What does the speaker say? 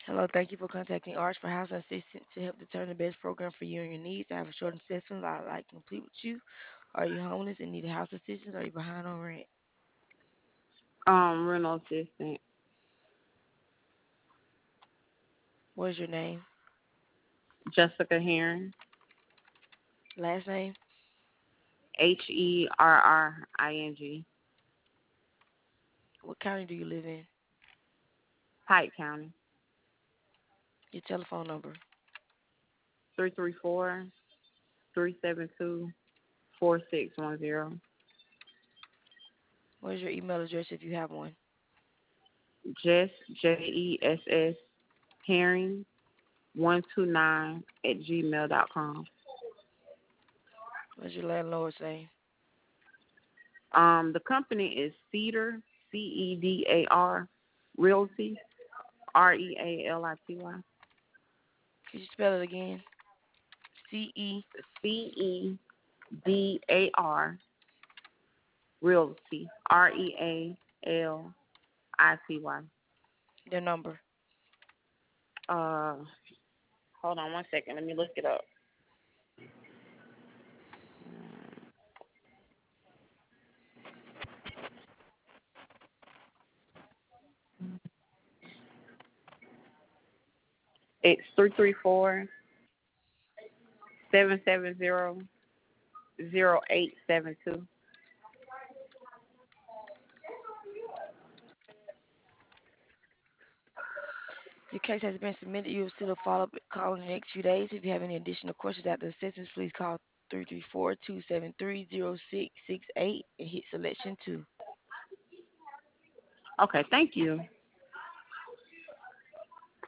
Hello, thank you for contacting ARS for housing assistance to help determine the best program for you and your needs. I have a short assessment I'd like to complete with you. Are you homeless and need house assistance? Or are you behind on rent? Rental assistant. What is your name? Jessica Herring. Last name? HERRING. What county do you live in? Pike County. Your telephone number. 334-372-4610. What is your email address if you have one? Jess, JESS, Herring 129 at gmail.com. What is your landlord's name? The company is Cedar, CEDAR Realty, REALITY. Could you spell it again? CE. CEDAR Realty, REALITY. Their number. Uh, Hold on one second. Let me look it up. It's 334-770-0872. Your case has been submitted. You will still a follow-up call in the next few days. If you have any additional questions after assessments, please call 334-273-0668 and hit selection 2. Okay, thank you.